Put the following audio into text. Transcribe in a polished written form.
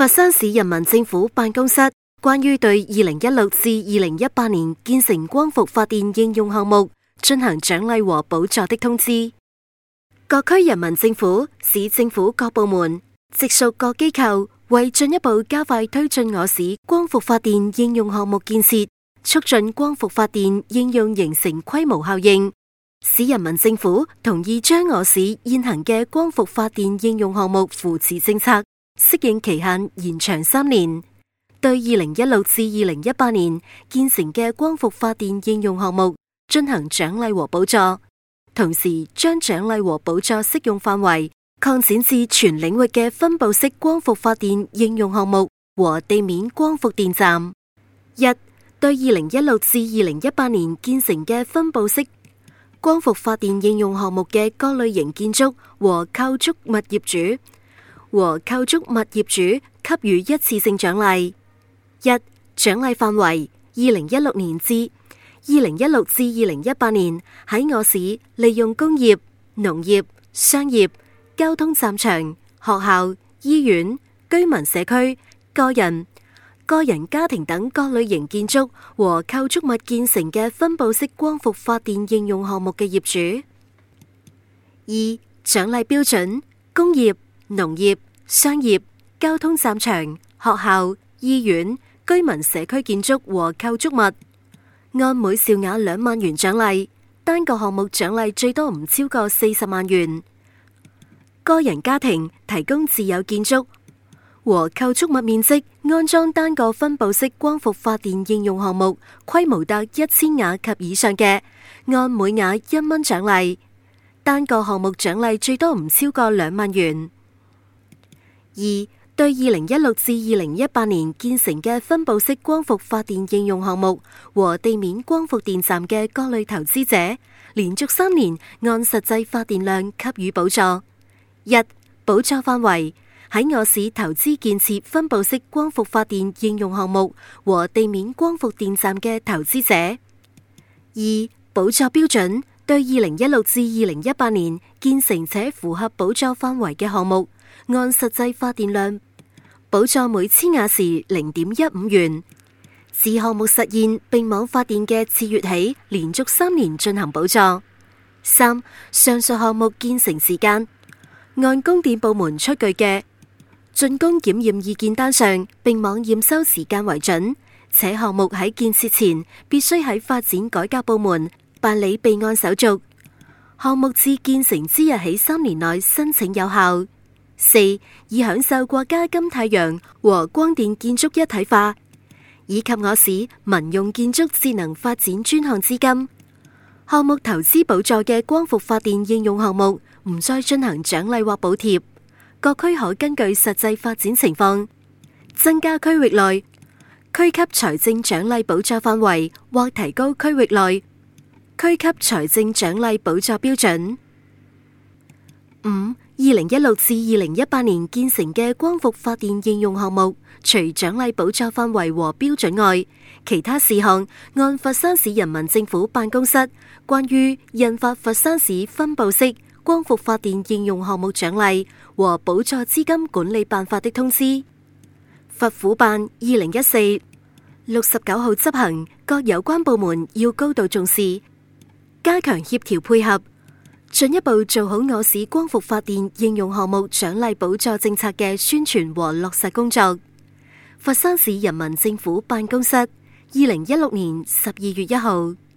佛山市人民政府辦公室關於對2016至2018年建成光伏發電應用項目進行獎勵和補助的通知。各區人民政府、市政府各部門、直屬各機構為進一步加快推進我市光伏發電應用項目建設，促進光伏發電應用形成規模效應，市人民政府同意將我市現行嘅光伏發電應用項目扶持政策適應期限延長3年，對2016至2018年建成嘅光伏發電應用項目進行獎勵和補助，同時將獎勵和補助適用範圍擴展至全領域嘅分布式光伏發電應用項目和地面光伏電站。一、對2016至2018年建成嘅分布式光伏發電應用項目嘅各類型建築和構築物業主給予一次性獎勵。一、獎勵範圍2016至2018年喺我市利用工業、農業、商業、交通站場、學校、醫院、居民社區、個人家庭等各類型建築和構築物建成嘅分布式光伏發電應用項目嘅業主。二、獎勵標準工業、農業、商業、交通站場、學校、醫院、居民社區建築和構築物，按每兆瓦2萬元獎勵，單個項目獎勵最多唔超過40萬元。個人家庭提供自有建築和構築物面積安裝單個分布式光伏發電應用項目，規模達1000瓦及以上嘅，按每瓦1蚊獎勵，單個項目獎勵最多唔超過2萬元。二、對2016至2018年建成嘅分布式光伏發電應用項目和地面光伏電站嘅各類投資者，連續3年按實際發電量給予補助。一、補助範圍喺我市投資建設分布式光伏發電應用項目和地面光伏電站嘅投資者。二、補助標準對2016至2018年建成且符合補助範圍嘅項目，按實際發電量補助每千瓦時0.15元，自項目實現並網發電嘅次月起，連續3年進行補助。三、上述項目建成時間按供電部門出具嘅竣工檢驗意見單上並網驗收時間為準，且項目喺建設前必須喺發展改革部門辦理備案手續，項目自建成之日起3年內申請有效。四、以享受國家金太陽和光電建築一體化，以及我市民用建築節能發展專項資金項目投資補助嘅光伏發電應用項目，唔再進行獎勵或補貼，各區可根據實際發展情況，增加區域內區級財政獎勵補助範圍，或提高區域內區級財政獎勵補助標準。五、2016至2018年建成嘅光伏發電應用項目，除獎勵補助範圍和標準外，其他事項按佛山市人民政府辦公室關於印發佛山市分布式光伏發電應用項目獎勵和補助資金管理辦法的通知，佛府辦2014-69號執行，各有關部門要高度重視，加強協調配合，進一步做好我市光伏發電應用項目獎勵補助政策嘅宣傳和落實工作。佛山市人民政府辦公室，2016年12月1號。